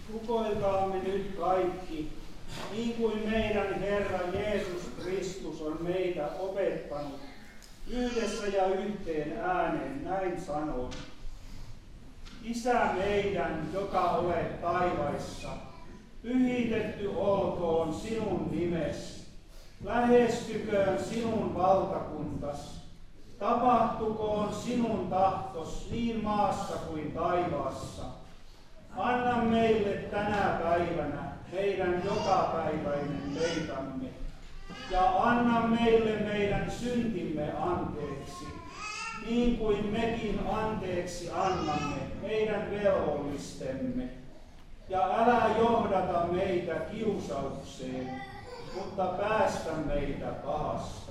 Rukoilkaamme nyt kaikki, niin kuin meidän Herra Jeesus Kristus on meitä opettanut, yhdessä ja yhteen ääneen näin sanon. Isä meidän, joka olet taivaissa, pyhitetty olkoon sinun nimes, lähestyköön sinun valtakuntas, tapahtukoon sinun tahtos niin maassa kuin taivaassa. Anna meille tänä päivänä meidän jokapäiväinen leipämme, ja anna meille meidän syntimme anteeksi, niin kuin mekin anteeksi annamme meidän velvollistemme. Ja älä johdata meitä kiusaukseen, mutta päästä meitä pahasta.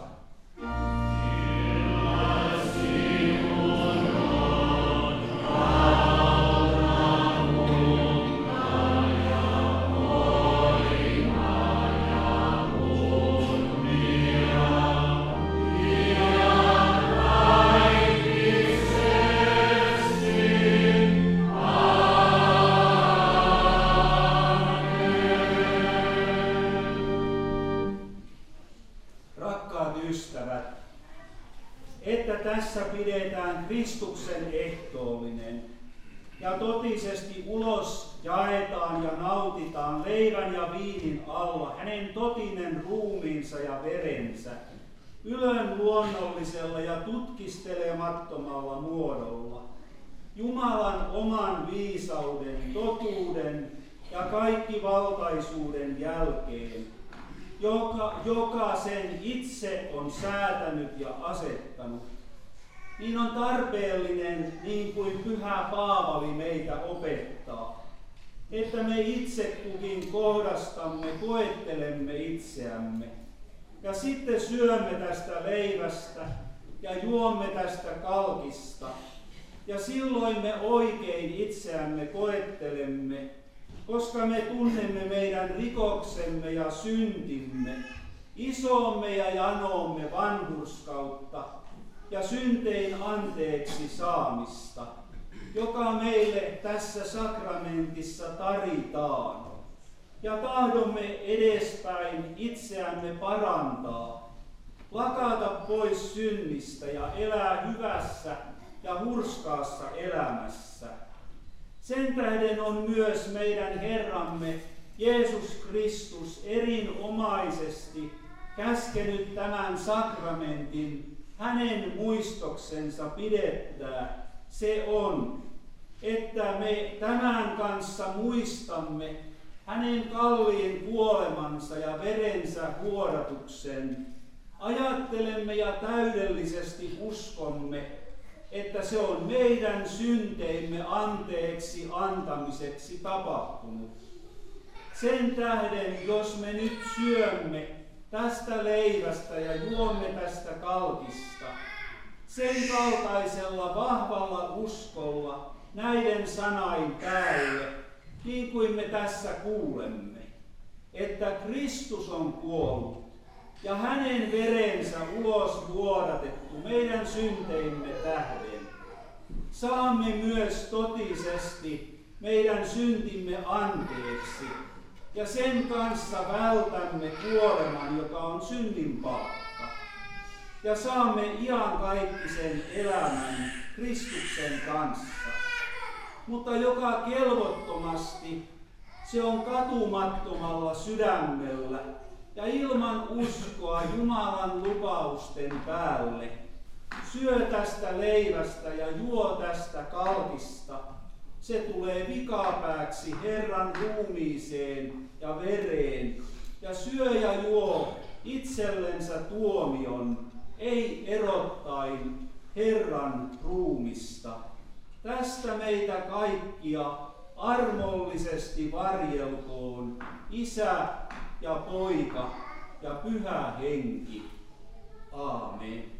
Että tässä pidetään Kristuksen ehtoollinen ja totisesti ulos jaetaan ja nautitaan leivän ja viinin alla hänen totinen ruumiinsa ja verensä ylön luonnollisella ja tutkistelemattomalla muodolla, Jumalan oman viisauden, totuuden ja kaikkivaltaisuuden jälkeen, joka sen itse on säätänyt ja asettanut, niin on tarpeellinen, niin kuin Pyhä Paavali meitä opettaa, että me itse kukin kohdastamme koettelemme itseämme, ja sitten syömme tästä leivästä ja juomme tästä kalkista, ja silloin me oikein itseämme koettelemme, koska me tunnemme meidän rikoksemme ja syntimme, isomme ja janoomme vanhurskautta ja syntein anteeksi saamista, joka meille tässä sakramentissa taritaan. Ja tahdomme edespäin itseämme parantaa, lakata pois synnistä ja elää hyvässä ja hurskaassa elämässä. Sen tähden on myös meidän Herramme Jeesus Kristus erinomaisesti käskenyt tämän sakramentin hänen muistoksensa pidettää. Se on, että me tämän kanssa muistamme hänen kalliin kuolemansa ja verensä vuodatuksen. Ajattelemme ja täydellisesti uskomme, että se on meidän synteimme anteeksi antamiseksi tapahtunut. Sen tähden, jos me nyt syömme tästä leivästä ja juomme tästä kalkista, sen kaltaisella vahvalla uskolla näiden sanain päälle, niin kuin me tässä kuulemme, että Kristus on kuollut ja hänen verensä ulos vuodatettu meidän synteimme tähden, saamme myös totisesti meidän syntimme anteeksi ja sen kanssa vältämme kuoleman, joka on synnin palkka, ja saamme iankaikkisen elämän Kristuksen kanssa. Mutta joka kelvottomasti, se on katumattomalla sydämellä ja ilman uskoa Jumalan lupausten päälle, syö tästä leivästä ja juo tästä kalkista, se tulee vikapääksi Herran ruumiiseen ja vereen, ja syö ja juo itsellensä tuomion, ei erottain Herran ruumista. Tästä meitä kaikkia armollisesti varjelkoon Isä ja Poika ja Pyhä Henki. Aamen.